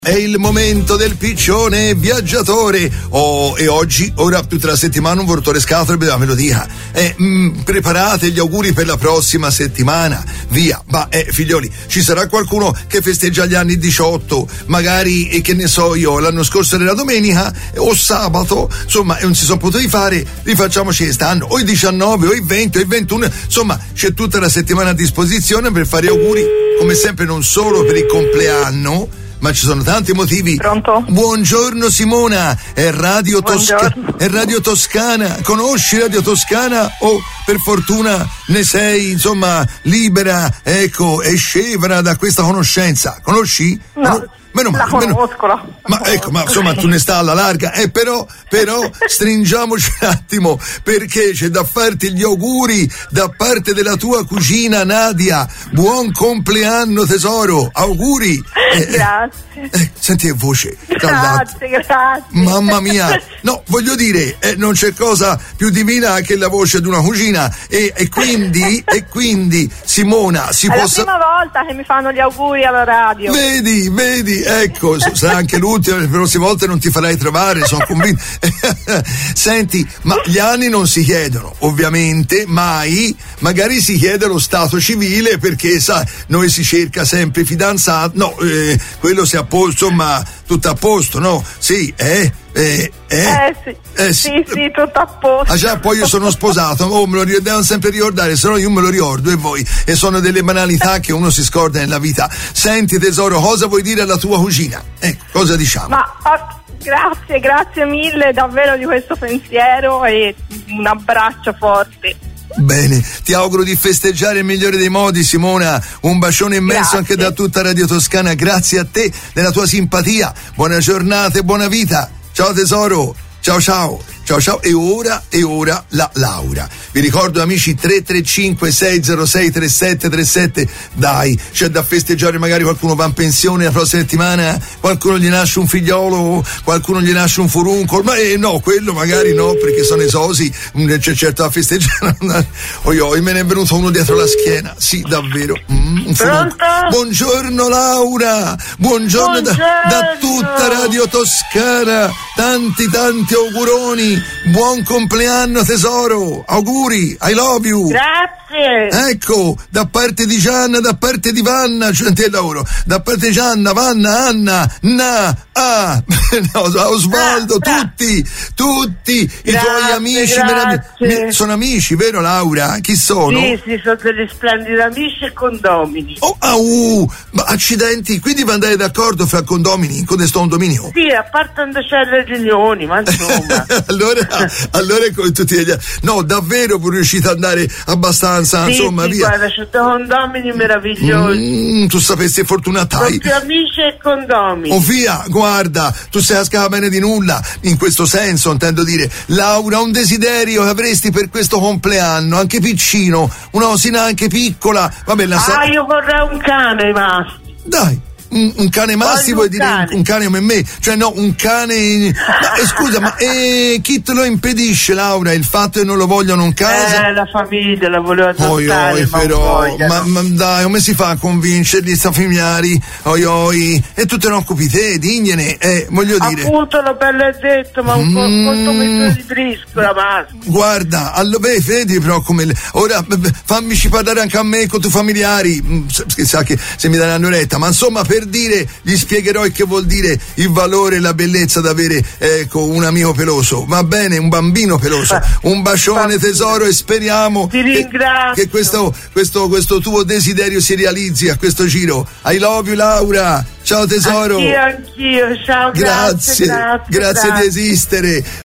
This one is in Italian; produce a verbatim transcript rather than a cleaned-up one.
È il momento del piccione viaggiatore. Oh, e oggi, ora tutta la settimana, un vortore scatole della melodia. Eh, mm, preparate gli auguri per la prossima settimana. Via, ma eh, figlioli, ci sarà qualcuno che festeggia gli anni diciotto, magari, e che ne so io, l'anno scorso era domenica o sabato, insomma, e non si sono potuti fare, rifacciamoci quest'anno, o i diciannove, o i venti, o i ventuno, insomma, c'è tutta la settimana a disposizione per fare auguri, come sempre, non solo per il compleanno, ma ci sono tanti motivi. Pronto? Buongiorno Simona, è Radio Toscana. È Radio Toscana. Conosci Radio Toscana o per fortuna ne sei, insomma, libera, ecco, e scevra da questa conoscenza? Conosci? No. no? Meno male, la meno... conosco, la ma conosco. ecco, ma insomma tu ne sta alla larga, eh, però, però stringiamoci un attimo, perché c'è da farti gli auguri da parte della tua cugina Nadia. Buon compleanno tesoro, auguri. Eh, grazie. Eh, senti che voce. Grazie, grazie. Mamma mia, no, voglio dire, eh, non c'è cosa più divina che la voce di una cugina, e, e quindi, e quindi Simona si è può. È la prima volta che mi fanno gli auguri alla radio. Vedi, vedi. Ecco, sarà anche l'ultima, le prossime volte non ti farai trovare, sono convinto. Senti, ma gli anni non si chiedono, ovviamente, mai, magari si chiede lo stato civile, perché sai, noi si cerca sempre fidanzato, no, eh, quello si è a posto, insomma, tutto a posto, no? Sì, eh? Eh, eh, eh, sì. eh sì, sì, sì, tutto a posto. Ah già, poi io sono sposato, oh, me lo devono sempre ricordare, se no io me lo ricordo, e voi, e sono delle banalità che uno si scorda nella vita. Senti tesoro, cosa vuoi dire alla tua cugina? Ecco, cosa diciamo? Ma oh, grazie, grazie mille davvero di questo pensiero, e un abbraccio forte. Bene, ti auguro di festeggiare il migliore dei modi, Simona. Un bacione immenso. Grazie. Anche da tutta Radio Toscana, grazie a te della tua simpatia. Buona giornata e buona vita. Ciao tesoro, ciao ciao, ciao ciao. E ora, e ora la Laura. Vi ricordo, amici, tre tre cinque sei zero sei tre sette tre sette. Dai, c'è da festeggiare, magari qualcuno va in pensione la prossima settimana, qualcuno gli nasce un figliolo, qualcuno gli nasce un furuncolo, ma eh, no, quello magari no, perché sono esosi, c'è certo da festeggiare. Oi oi, me ne è venuto uno dietro la schiena, sì, davvero. Mm, un Pronto? Buongiorno Laura, buongiorno, buongiorno. Da, da tutta Radio Toscana, tanti tanti auguroni, buon compleanno tesoro, auguri. I love you. Grazie. Ecco, da parte di Gianna, da parte di Vanna, cioè, lavoro, da parte di Gianna, Vanna, Anna, Na, Ah, no, Osvaldo, bra, tutti, tutti grazie, i tuoi amici meravigliosi. Sono amici, vero Laura? Chi sono? Sì, sì, sono degli splendidi amici e condomini. Oh, ah, uh, ma accidenti, quindi vi andate d'accordo fra condomini, con questo condominio? Sì, a parte quando c'è le riunioni, ma insomma. allora, allora con tutti gli altri. No, davvero voi riuscite ad andare abbastanza, sì, insomma, sì, via. Guarda, c'è dei condomini meravigliosi. Mm, tu sapessi fortunatai. Sono più amici e condomini. Oh via, guarda, tu sei a scala bene di nulla, in questo senso intendo dire. Laura, un desiderio che avresti per questo compleanno, anche piccino, una cosina anche piccola. Vabbè, la ah, sa- io vorrei un cane, ma dai. Un, un cane massi, vuoi dire un, un cane come me? Cioè no, un cane. Ma, eh, scusa, ma eh, chi te lo impedisce, Laura? Il fatto che non lo vogliono in casa? Eh, la famiglia la voleva oi, adottare, oi, ma però, ma, ma, ma dai, come si fa a convincerli, sta familiari? Oi oi, e tu te ne occupi te, digliene, eh, voglio dire. Appunto, lo bello è detto, ma un po' mm, quanto metto di briscola, ma. Guarda, allo, beh, vedi però come. Le, ora fammici parlare anche a me con i tuoi familiari, che sa che se mi daranno retta, ma insomma, per dire, gli spiegherò che vuol dire il valore e la bellezza d'avere, ecco, un amico peloso, va bene, un bambino peloso. Un bacione tesoro, e speriamo ti ringrazio che, che questo, questo, questo tuo desiderio si realizzi a questo giro. I love you Laura, ciao tesoro. Anch'io, anch'io, ciao, grazie, grazie, grazie, grazie, grazie grazie. di esistere.